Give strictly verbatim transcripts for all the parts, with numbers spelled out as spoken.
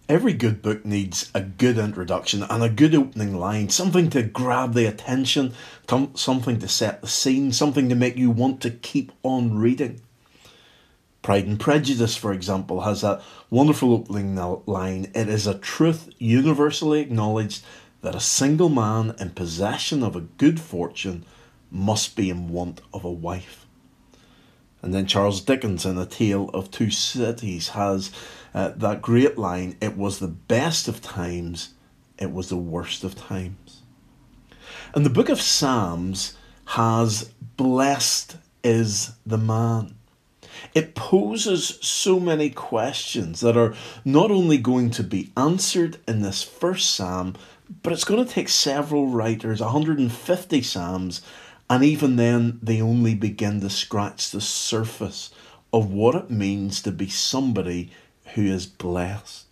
Every good book needs a good introduction and a good opening line, something to grab the attention, something to set the scene, something to make you want to keep on reading. Pride and Prejudice, for example, has that wonderful opening line. It is a truth universally acknowledged that a single man in possession of a good fortune must be in want of a wife. And then Charles Dickens in A Tale of Two Cities has uh, that great line, it was the best of times, it was the worst of times. And the book of Psalms has blessed is the man. It poses so many questions that are not only going to be answered in this first psalm, but it's going to take several writers, one hundred fifty psalms, and even then they only begin to scratch the surface of what it means to be somebody who is blessed.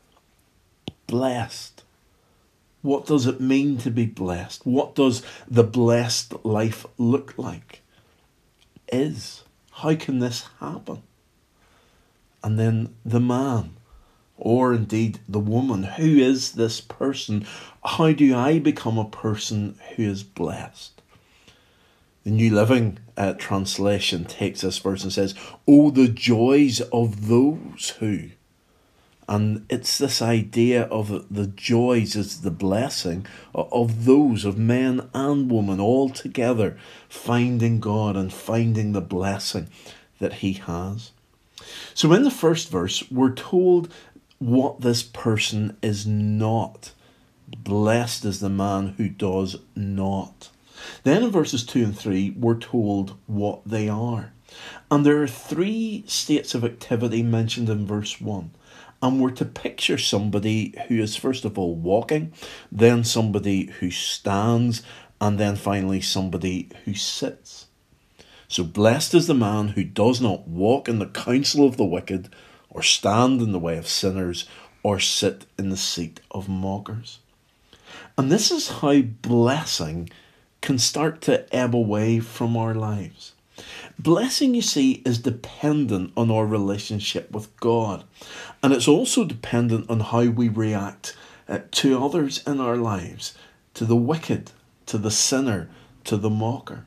Blessed. What does it mean to be blessed? What does the blessed life look like? Is. How can this happen? And then the man, or indeed the woman, who is this person? How do I become a person who is blessed? The New Living uh, Translation takes this verse and says, "Oh, the joys of those who." And it's this idea of the joys is the blessing of those, of men and women, all together finding God and finding the blessing that he has. So in the first verse, we're told what this person is not. Blessed is the man who does not. Then in verses two and three, we're told what they are. And there are three states of activity mentioned in verse one. And we're to picture somebody who is first of all walking, then somebody who stands, and then finally somebody who sits. So blessed is the man who does not walk in the counsel of the wicked, or stand in the way of sinners, or sit in the seat of mockers. And this is how blessing can start to ebb away from our lives. Blessing, you see, is dependent on our relationship with God. And it's also dependent on how we react uh, to others in our lives, to the wicked, to the sinner, to the mocker.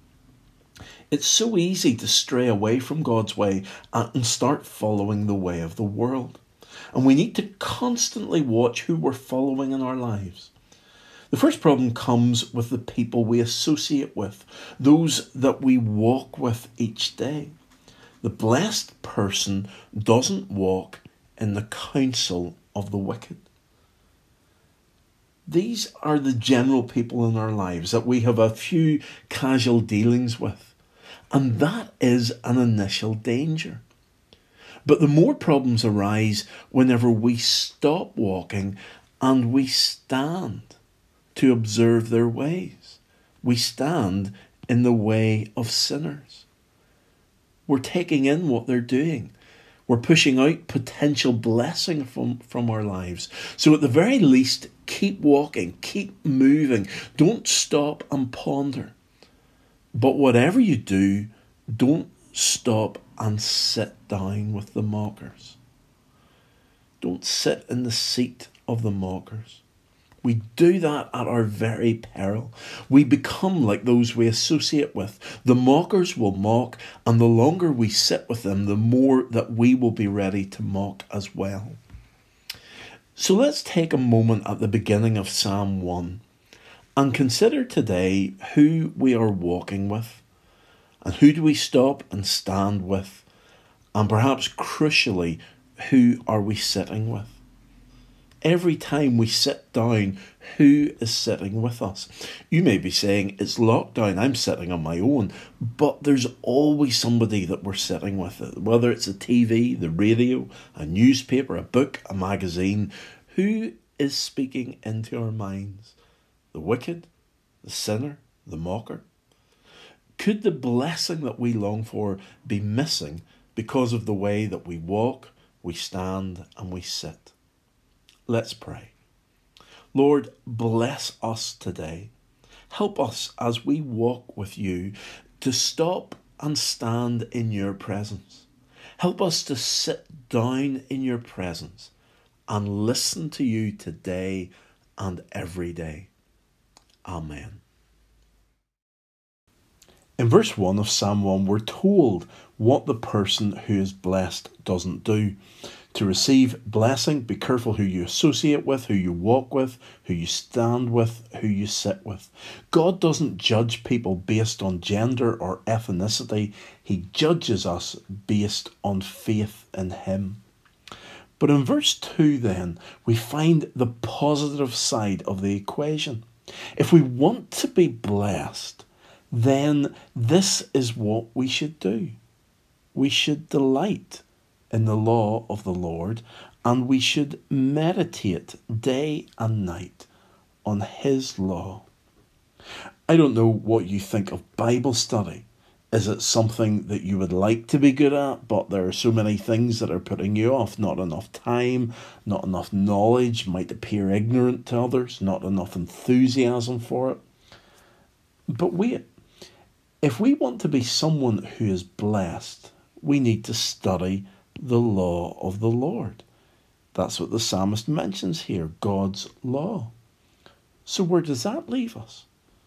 It's so easy to stray away from God's way and start following the way of the world. And we need to constantly watch who we're following in our lives. The first problem comes with the people we associate with, those that we walk with each day. The blessed person doesn't walk in the counsel of the wicked. These are the general people in our lives that we have a few casual dealings with. And that is an initial danger. But the more problems arise whenever we stop walking and we stand to observe their ways. We stand in the way of sinners. We're taking in what they're doing. We're pushing out potential blessing from, from our lives. So at the very least, keep walking, keep moving. Don't stop and ponder. But whatever you do, don't stop and sit down with the mockers. Don't sit in the seat of the mockers. We do that at our very peril. We become like those we associate with. The mockers will mock, and the longer we sit with them, the more that we will be ready to mock as well. So let's take a moment at the beginning of Psalm one and consider today who we are walking with, and who do we stop and stand with, and perhaps crucially, who are we sitting with? Every time we sit down, who is sitting with us? You may be saying, it's lockdown, I'm sitting on my own. But there's always somebody that we're sitting with. Whether it's a T V, the radio, a newspaper, a book, a magazine. Who is speaking into our minds? The wicked, the sinner, the mocker? Could the blessing that we long for be missing because of the way that we walk, we stand, and we sit? Let's pray. Lord, bless us today. Help us as we walk with you to stop and stand in your presence. Help us to sit down in your presence and listen to you today and every day. Amen. In verse one of Psalm one, we're told what the person who is blessed doesn't do. To receive blessing, be careful who you associate with, who you walk with, who you stand with, who you sit with. God doesn't judge people based on gender or ethnicity. He judges us based on faith in Him. But in verse two then, we find the positive side of the equation. If we want to be blessed, then this is what we should do. We should delight in the law of the Lord, and we should meditate day and night on His law. I don't know what you think of Bible study. Is it something that you would like to be good at, but there are so many things that are putting you off? Not enough time, not enough knowledge, might appear ignorant to others, not enough enthusiasm for it. But wait. If we want to be someone who is blessed, we need to study the law of the Lord. That's what the psalmist mentions here, God's law. So where does that leave us?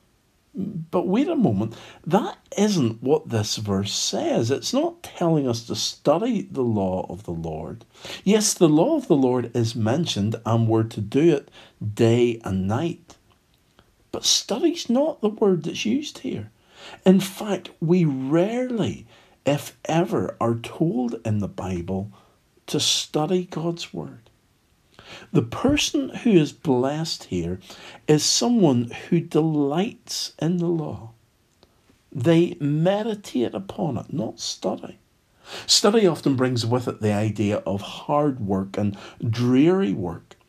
But wait a moment, that isn't what this verse says. It's not telling us to study the law of the Lord. Yes, the law of the Lord is mentioned, and we're to do it day and night. But study's not the word that's used here. In fact, we rarely, if ever, are told in the Bible to study God's Word. The person who is blessed here is someone who delights in the law. They meditate upon it, not study. Study often brings with it the idea of hard work and dreary work.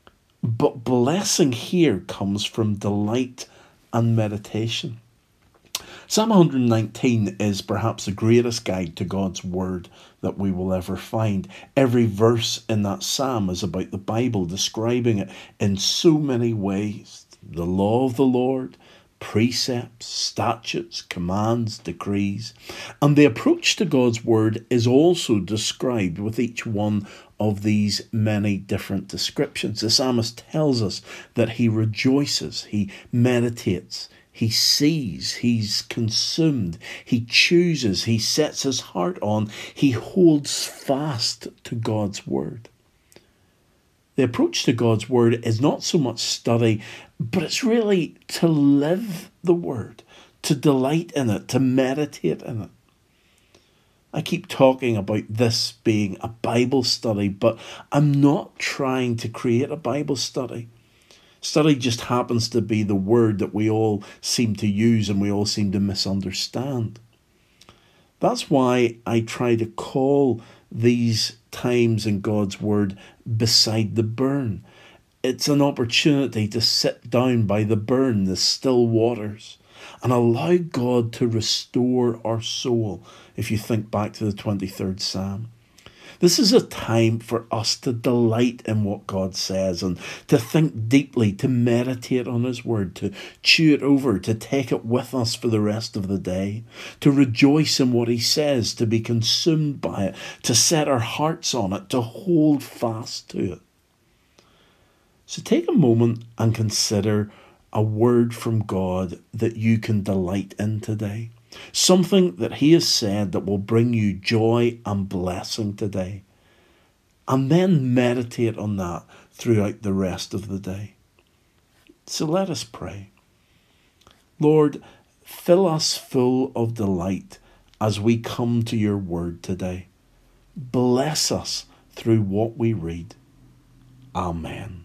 But blessing here comes from delight and meditation. Psalm one nineteen is perhaps the greatest guide to God's Word that we will ever find. Every verse in that psalm is about the Bible, describing it in so many ways. The law of the Lord, precepts, statutes, commands, decrees. And the approach to God's Word is also described with each one of these many different descriptions. The psalmist tells us that he rejoices, he meditates, he sees, he's consumed, he chooses, he sets his heart on, he holds fast to God's Word. The approach to God's Word is not so much study, but it's really to live the Word, to delight in it, to meditate in it. I keep talking about this being a Bible study, but I'm not trying to create a Bible study. Study just happens to be the word that we all seem to use and we all seem to misunderstand. That's why I try to call these times in God's Word beside the burn. It's an opportunity to sit down by the burn, the still waters, and allow God to restore our soul, if you think back to the twenty-third Psalm. This is a time for us to delight in what God says and to think deeply, to meditate on His Word, to chew it over, to take it with us for the rest of the day, to rejoice in what He says, to be consumed by it, to set our hearts on it, to hold fast to it. So take a moment and consider a word from God that you can delight in today. Something that He has said that will bring you joy and blessing today. And then meditate on that throughout the rest of the day. So let us pray. Lord, fill us full of delight as we come to your word today. Bless us through what we read. Amen.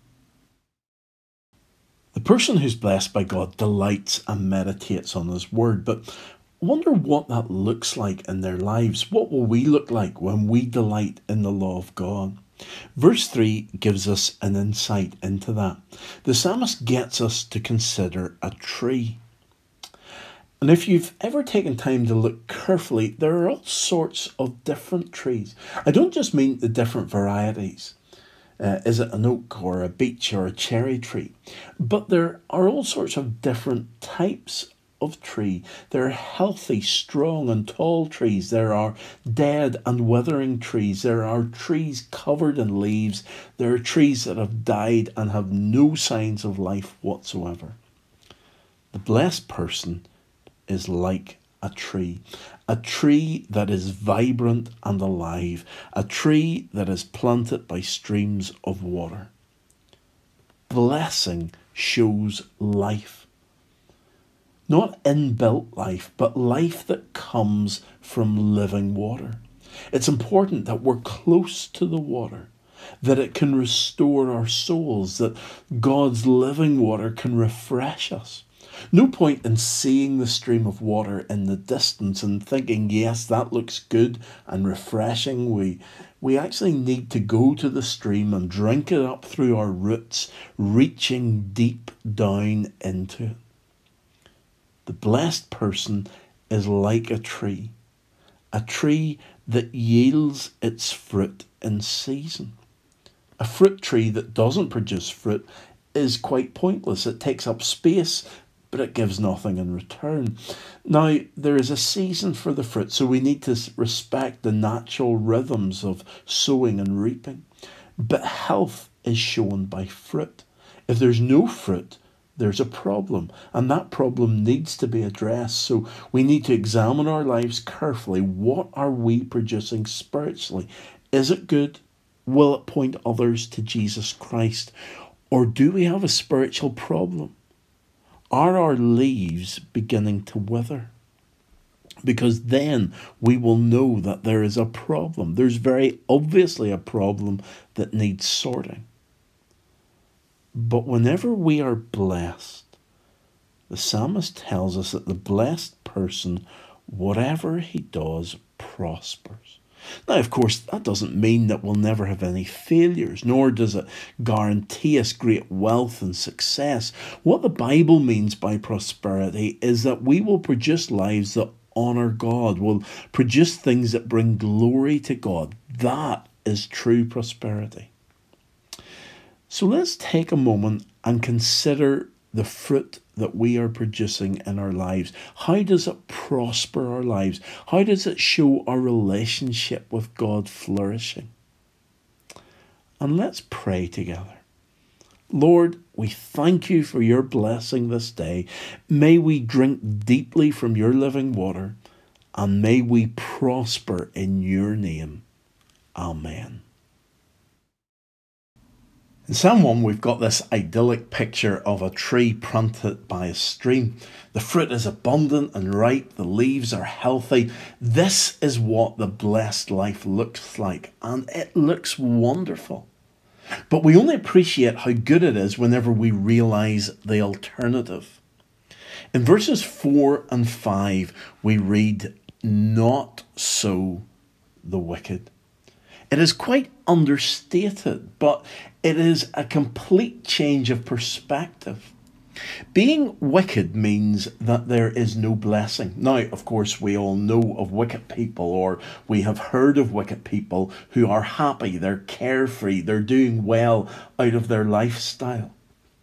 The person who's blessed by God delights and meditates on His Word, but I wonder what that looks like in their lives. What will we look like when we delight in the law of God? Verse three gives us an insight into that. The psalmist gets us to consider a tree. And if you've ever taken time to look carefully, there are all sorts of different trees. I don't just mean the different varieties. Uh, is it an oak or a beech or a cherry tree? But there are all sorts of different types of tree. There are healthy, strong and tall trees. There are dead and withering trees. There are trees covered in leaves. There are trees that have died and have no signs of life whatsoever. The blessed person is like a tree, a tree that is vibrant and alive, a tree that is planted by streams of water. Blessing shows life. Not inbuilt life, but life that comes from living water. It's important that we're close to the water, that it can restore our souls, that God's living water can refresh us. No point in seeing the stream of water in the distance and thinking, yes, that looks good and refreshing. We, we actually need to go to the stream and drink it up through our roots, reaching deep down into it. The blessed person is like a tree, a tree that yields its fruit in season. A fruit tree that doesn't produce fruit is quite pointless. It takes up space, but it gives nothing in return. Now, there is a season for the fruit, so we need to respect the natural rhythms of sowing and reaping. But health is shown by fruit. If there's no fruit, there's a problem, and that problem needs to be addressed. So we need to examine our lives carefully. What are we producing spiritually? Is it good? Will it point others to Jesus Christ? Or do we have a spiritual problem? Are our leaves beginning to wither? Because then we will know that there is a problem. There's very obviously a problem that needs sorting. But whenever we are blessed, the psalmist tells us that the blessed person, whatever he does, prospers. Now, of course, that doesn't mean that we'll never have any failures, nor does it guarantee us great wealth and success. What the Bible means by prosperity is that we will produce lives that honour God, will produce things that bring glory to God. That is true prosperity. So let's take a moment and consider the fruit that we are producing in our lives. How does it prosper our lives? How does it show our relationship with God flourishing? And let's pray together. Lord, we thank you for your blessing this day. May we drink deeply from your living water, and may we prosper in your name. Amen. In Psalm one, we've got this idyllic picture of a tree planted by a stream. The fruit is abundant and ripe. The leaves are healthy. This is what the blessed life looks like, and it looks wonderful. But we only appreciate how good it is whenever we realise the alternative. In verses four and five, we read, "Not so the wicked." It is quite understated, but it is a complete change of perspective. Being wicked means that there is no blessing. Now, of course, we all know of wicked people, or we have heard of wicked people who are happy, they're carefree, they're doing well out of their lifestyle.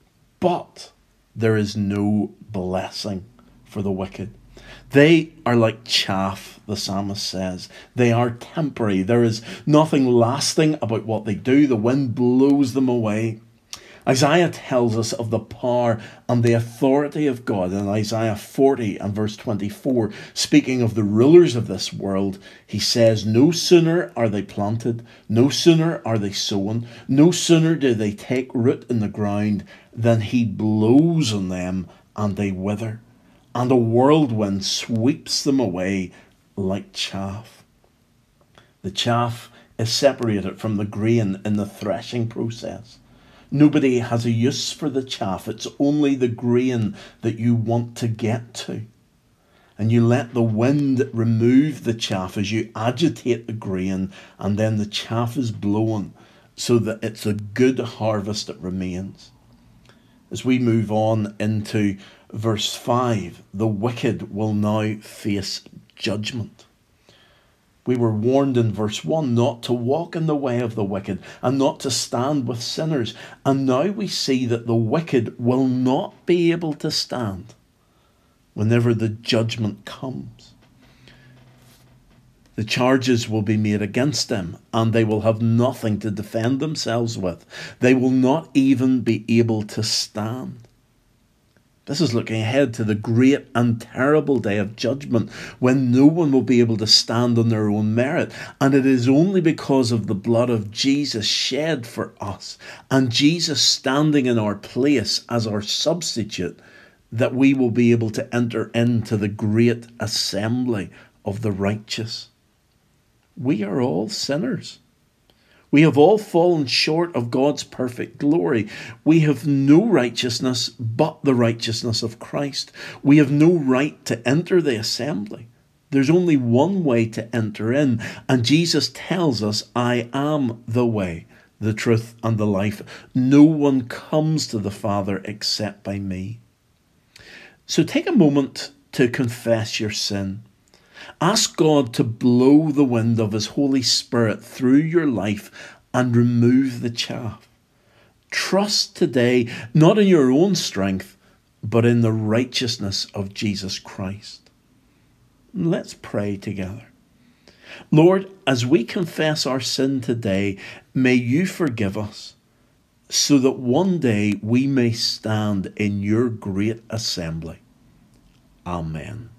But there is no blessing for the wicked. They are like chaff, the psalmist says. They are temporary. There is nothing lasting about what they do. The wind blows them away. Isaiah tells us of the power and the authority of God in Isaiah forty and verse twenty-four. Speaking of the rulers of this world, he says, "No sooner are they planted, no sooner are they sown, no sooner do they take root in the ground, than he blows on them and they wither. And a whirlwind sweeps them away like chaff." The chaff is separated from the grain in the threshing process. Nobody has a use for the chaff. It's only the grain that you want to get to. And you let the wind remove the chaff as you agitate the grain, and then the chaff is blown so that it's a good harvest that remains. As we move on into verse five, the wicked will now face judgment. We were warned in verse one not to walk in the way of the wicked and not to stand with sinners. And now we see that the wicked will not be able to stand. whenever the judgment comes. The charges will be made against them, and they will have nothing to defend themselves with. They will not even be able to stand. This is looking ahead to the great and terrible day of judgment, when no one will be able to stand on their own merit. And it is only because of the blood of Jesus shed for us, and Jesus standing in our place as our substitute, that we will be able to enter into the great assembly of the righteous. We are all sinners. We have all fallen short of God's perfect glory. We have no righteousness but the righteousness of Christ. We have no right to enter the assembly. There's only one way to enter in, and Jesus tells us, I am the way, the truth, and the life. No one comes to the Father except by me. So take a moment to confess your sin. Ask God to blow the wind of His Holy Spirit through your life and remove the chaff. Trust today, not in your own strength, but in the righteousness of Jesus Christ. Let's pray together. Lord, as we confess our sin today, may you forgive us, so that one day we may stand in your great assembly. Amen.